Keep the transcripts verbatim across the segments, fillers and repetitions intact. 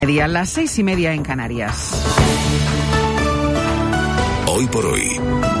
Día, las seis y media en Canarias. Hoy por hoy,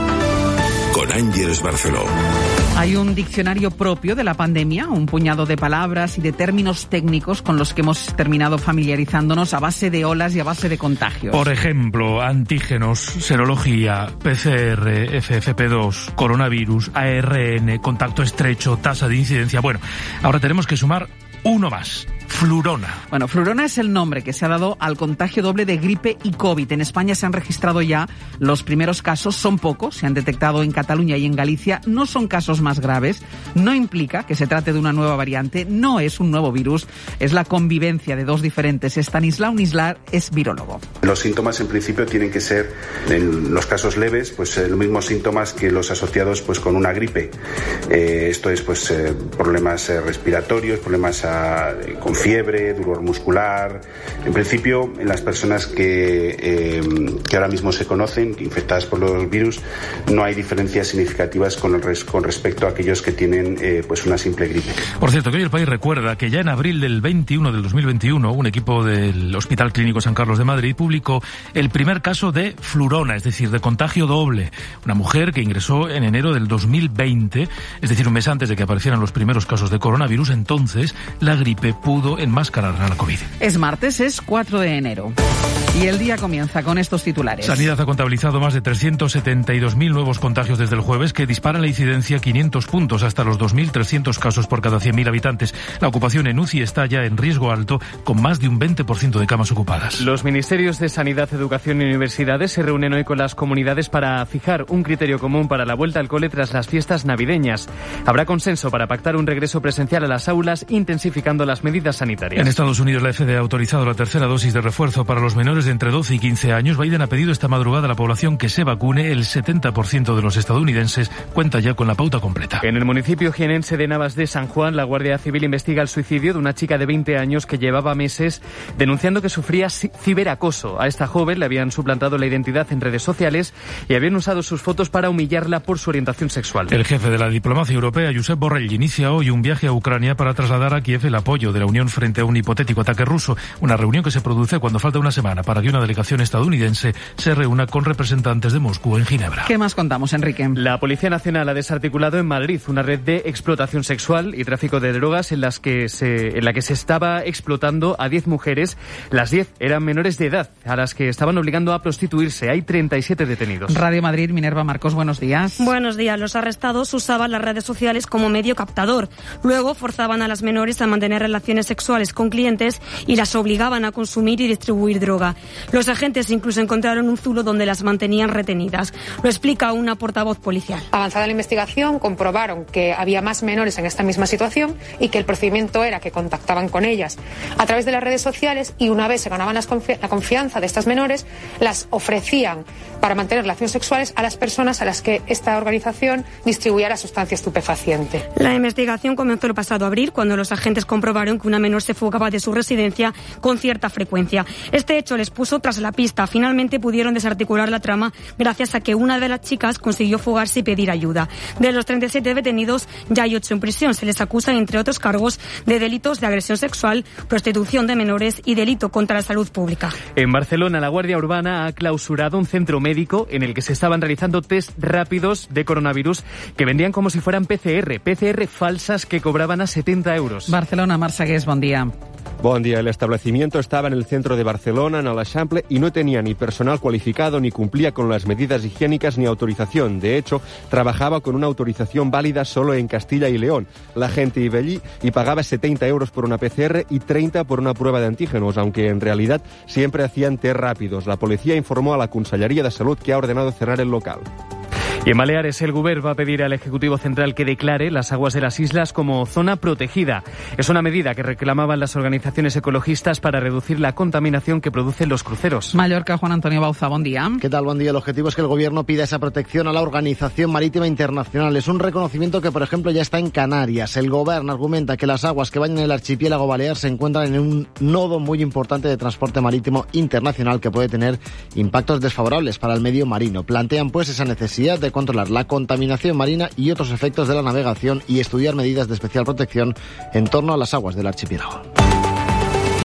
con Ángeles Barceló. Hay un diccionario propio de la pandemia, un puñado de palabras y de términos técnicos con los que hemos terminado familiarizándonos a base de olas y a base de contagios. Por ejemplo, antígenos, serología, P C R, F F P dos, coronavirus, A R N, contacto estrecho, tasa de incidencia. Bueno, ahora tenemos que sumar uno más. Flurona. Bueno, Flurona es el nombre que se ha dado al contagio doble de gripe y COVID. En España se han registrado ya los primeros casos, son pocos, se han detectado en Cataluña y en Galicia, no son casos más graves, no implica que se trate de una nueva variante, no es un nuevo virus, es la convivencia de dos diferentes. Estanislao Nislar es virólogo. Los síntomas en principio tienen que ser, en los casos leves, pues eh, los mismos síntomas que los asociados pues con una gripe. Eh, esto es pues eh, problemas eh, respiratorios, problemas a, con fiebre, dolor muscular. En principio, en las personas que, eh, que ahora mismo se conocen, infectadas por los virus, no hay diferencias significativas con, el res, con respecto a aquellos que tienen eh, pues una simple gripe. Por cierto, que hoy el país recuerda que ya en abril del veintiuno del dos mil veintiuno, un equipo del Hospital Clínico San Carlos de Madrid publicó el primer caso de flurona, es decir, de contagio doble. Una mujer que ingresó en enero del dos mil veinte, es decir, un mes antes de que aparecieran los primeros casos de coronavirus. Entonces, la gripe pudo enmascarar a la COVID. Es martes, es cuatro de enero. Y el día comienza con estos titulares. Sanidad ha contabilizado más de trescientos setenta y dos mil nuevos contagios desde el jueves, que disparan la incidencia quinientos puntos hasta los dos mil trescientos casos por cada cien mil habitantes. La ocupación en U C I está ya en riesgo alto, con más de un veinte por ciento de camas ocupadas. Los ministerios de Sanidad, Educación y Universidades se reúnen hoy con las comunidades para fijar un criterio común para la vuelta al cole tras las fiestas navideñas. Habrá consenso para pactar un regreso presencial a las aulas, intensificando las medidas sanitarias. En Estados Unidos, la F D A ha autorizado la tercera dosis de refuerzo para los menores de entre doce y quince años. Biden ha pedido esta madrugada a la población que se vacune. El setenta por ciento de los estadounidenses cuenta ya con la pauta completa. En el municipio jienense de Navas de San Juan, la Guardia Civil investiga el suicidio de una chica de veinte años que llevaba meses denunciando que sufría ciberacoso. A esta joven le habían suplantado la identidad en redes sociales y habían usado sus fotos para humillarla por su orientación sexual. El jefe de la diplomacia europea, Josep Borrell, inicia hoy un viaje a Ucrania para trasladar a Kiev el apoyo de la Unión frente a un hipotético ataque ruso. Una reunión que se produce cuando falta una semana para que una delegación estadounidense se reúna con representantes de Moscú en Ginebra. ¿Qué más contamos, Enrique? La Policía Nacional ha desarticulado en Madrid una red de explotación sexual y tráfico de drogas en, las que se, en la que se estaba explotando a diez mujeres. Las diez eran menores de edad, a las que estaban obligando a prostituirse. Hay treinta y siete detenidos. Radio Madrid, Minerva Marcos, buenos días. Buenos días. Los arrestados usaban las redes sociales como medio captador. Luego forzaban a las menores a mantener relaciones sexuales con clientes y las obligaban a consumir y distribuir droga. Los agentes incluso encontraron un zulo donde las mantenían retenidas. Lo explica una portavoz policial. Avanzada la investigación, comprobaron que había más menores en esta misma situación y que el procedimiento era que contactaban con ellas a través de las redes sociales y una vez se ganaban las confi- la confianza de estas menores, las ofrecían para mantener relaciones sexuales a las personas a las que esta organización distribuía la sustancia estupefaciente. La investigación comenzó el pasado abril, cuando los agentes comprobaron que una menor se fugaba de su residencia con cierta frecuencia. Este hecho les puso tras la pista. Finalmente pudieron desarticular la trama gracias a que una de las chicas consiguió fugarse y pedir ayuda. De los treinta y siete detenidos, ya hay ocho en prisión. Se les acusa, entre otros cargos, de delitos de agresión sexual, prostitución de menores y delito contra la salud pública. En Barcelona, la Guardia Urbana ha clausurado un centro médico en el que se estaban realizando test rápidos de coronavirus que vendían como si fueran P C R, P C R falsas que cobraban a setenta euros. Barcelona, Marsagués, buen día. Bon día. El establecimiento estaba en el centro de Barcelona, en l'Eixample, y no tenía ni personal cualificado, ni cumplía con las medidas higiénicas, ni autorización. De hecho, trabajaba con una autorización válida solo en Castilla y León. La gente iba allí y pagaba setenta euros por una P C R y treinta por una prueba de antígenos, aunque en realidad siempre hacían test rápidos. La policía informó a la Conselleria de Salud que ha ordenado cerrar el local. Y en Baleares, el Govern va a pedir al Ejecutivo Central que declare las aguas de las islas como zona protegida. Es una medida que reclamaban las organizaciones ecologistas para reducir la contaminación que producen los cruceros. Mallorca, Juan Antonio Bauza, buen día. ¿Qué tal? Buen día. El objetivo es que el Gobierno pida esa protección a la Organización Marítima Internacional. Es un reconocimiento que, por ejemplo, ya está en Canarias. El Gobierno argumenta que las aguas que bañan el archipiélago balear se encuentran en un nodo muy importante de transporte marítimo internacional que puede tener impactos desfavorables para el medio marino. Plantean, pues, esa necesidad de controlar la contaminación marina y otros efectos de la navegación y estudiar medidas de especial protección en torno a las aguas del archipiélago.